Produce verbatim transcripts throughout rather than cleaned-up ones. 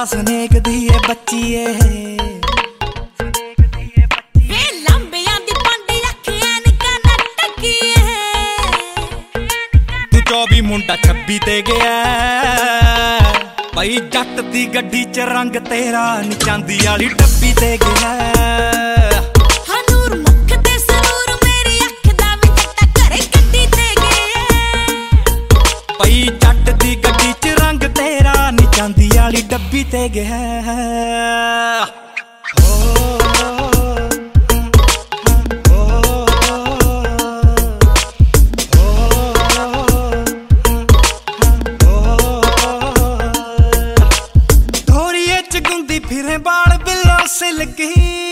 Snake ਦੀ ਏ ਬੱਚੀ ਏ ਵੇ ਲੰਬਿਆਂ ਦੀ ਪੰਡ ਅੱਖਾਂ ਨਿਕਾ ਨਟਕੀ ਏ ਤੂੰ ਚੌਵੀ ਮੁੰਡਾ ਛੱਬੀ ਤੇ ਗਿਆ ਭਾਈ ਜੱਟ ਦੀ ਗੱਡੀ ਚ ਰੰਗ ਤੇਰਾ ਨੀ ਚਾਂਦੀ ਵਾਲੀ ਡੱਬੀ ਤੇ ਗਿਆ ਹਨੂਰ ਮੁੱਖ ਤੇ ਸਰੂਰ ਮੇਰੀ ਅੱਖ ਦਾ ਵੀ ਜੱਟਾ ਘਰੇ ਗੱਡੀ ਤੇ ਗਿਆ ਭਾਈ ਜੱਟ ਦੀ ਗੱਡੀ ਚ ਰੰਗ ਤੇਰਾ ਨੀ ਚਾਂਦੀ ਵਾਲੀ ਡੱਬੀ ਤੇ ਗਿਆ ਫਿਰੇ ਬਾਲ ਬਿੱਲੋ ਸਿਲਕੀ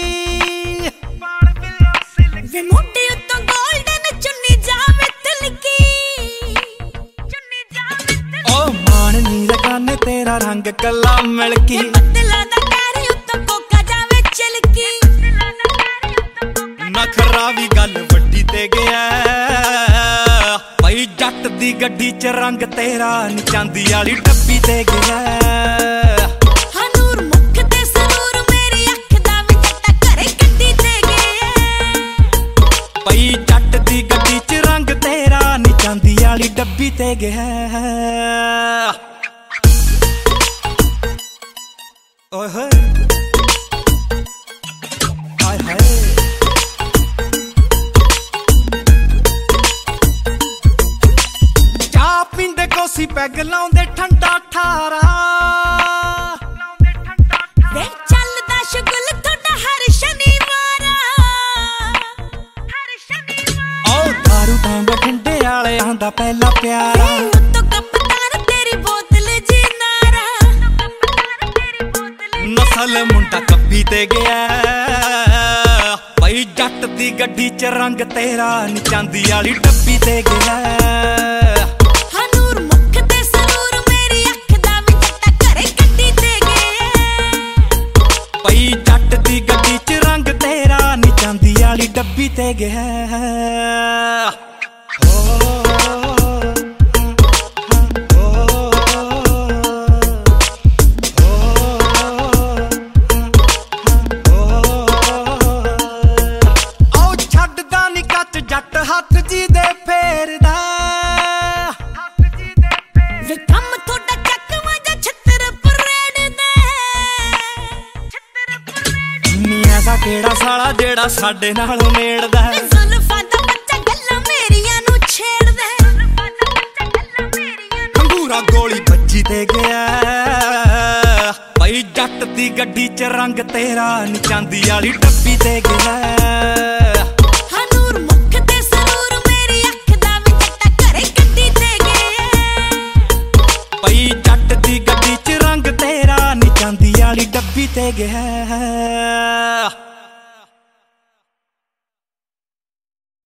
ਵੇ ਮੋਢੇ ਉੱਤੋਂ ਗੋਲਡਨ ਚੁੰਨੀ ਜਾਵੇ ਤਿਲਕੀ ਚੁੰਨੀ ਜਾਵੇ ਤਿਲਕੀ ਓ ਮਾਣ ਨੀ ਲਗਾਨੇ ਤੇਰਾ ਰੰਗ ਕੱਲਾ ਮਿਲਕੀ ਬੱਦਲਾਂ ਦਾ ਘਰ ਉੱਤੋਂ ਕੋਕਾ ਜਾਵੇ ਚਿਲਕੀ ਨਖਰਾ ਵੀ ਗੱਲ ਵੱਡੀ ਤੇ ਗਿਆ ਭਾਈ ਜੱਟ ਦੀ ਗੱਡੀ ਚ ਰੰਗ ਤੇਰਾ ਨੀ ਚਾਂਦੀ ਵਾਲੀ ਡੱਬੀ ਤੇ ਗਿਆ ਜੱਟ ਦੀ ਗੱਡੀ ਚ ਰੰਗ ਤੇਰਾ ਨੀ ਚਾਂਦੀ ਵਾਲੀ ਡੱਬੀ ਤੇ ਗਿਆ ਓਏ ਹੋਏ ਹਾਏ ਹਾਏ ਚਾਹ ਪੀਂਦੇ ਕੋਸੀ ਪੈਗ ਲਾਉਂਦੇ ਠੰਡਾ ਠਾਰਾ ਵੇ ਚੱਲਦਾ ਸ਼ੁਗਲ ਤੁਹਾਡਾ ਹਰ ਸ਼ਨੀਵਾਰ ਤਾਂ ਬਠਿੰਡੇ ਵਾਲਿਆਂ ਦਾ ਪਹਿਲਾ ਪਿਆਰ ਉੱਤੋਂ ਕਪਤਾਨ ਤੇਰੀ ਬੋਤਲ ਜੀ ਨਾਰਾ ਨਸਲ ਮੁੰਡਾ ਕੱਪੀ ਤੇ ਗਿਆ ਭਾਈ ਜੱਟ ਦੀ ਗੱਡੀ ਚ ਰੰਗ ਤੇਰਾ ਨੀ ਚਾਂਦੀ ਵਾਲੀ ਡੱਬੀ ਤੇ ਗਿਆ ਹਨੂਰ ਮੁੱਖ ਤੇ ਸਰੂਰ ਮੇਰੀ ਅੱਖ ਦਾ ਵੀ ਜੱਟਾ ਘਰੇ ਗੱਡੀ ਤੇ ਗਿਆ ਭਾਈ ਜੱਟ ਦੀ ਗੱਡੀ ਚ ਰੰਗ ਤੇਰਾ ਨੀ ਚਾਂਦੀ ਵਾਲੀ ਡੱਬੀ ਤੇ ਗਿਆ ਜੱਟ ਹੱਥ ਜੀ ਦੇ ਫੇਰਦਾ ਵੇ ਕੰਮ ਤੁਹਾਡਾ ਚੱਕਵਾ ਜਾਂ ਛੱਤਰ ਪਰੇਡ ਦੇ ਛੱਤਰ ਪਰੇਡ ਨੀ ਐਸਾ ਕਿਹੜਾ ਸਾਲਾ ਜਿਹੜਾ ਸਾਡੇ ਨਾਲ ਮੇੜਦਾ ਜ਼ੁਲਫਾਂ ਦਾ ਬੱਚਾ ਗੱਲਾਂ ਮੇਰੀਆਂ ਨੂੰ ਛੇੜਦਾ ਜ਼ੁਲਫਾਂ ਦਾ ਬੱਚਾ ਗੱਲਾਂ ਮੇਰੀਆਂ ਨੂੰ ਖੰਗੂਰਾ ਗੋਲੀ ਵੱਜੀ ਤੇ ਗਿਆ ਭਾਈ ਜੱਟ ਦੀ ਗੱਡੀ ਚ ਰੰਗ ਤੇਰਾ ਨੀ ਚਾਂਦੀ ਵਾਲੀ ਡੱਬੀ ਤੇ ਗਿਆ ਜੱਟ ਦੀ ਗੱਡੀ ਚ ਰੰਗ ਤੇਰਾ ਨੀ ਚਾਂਦੀ ਵਾਲੀ ਡੱਬੀ ਤੇ ਗਿਆ।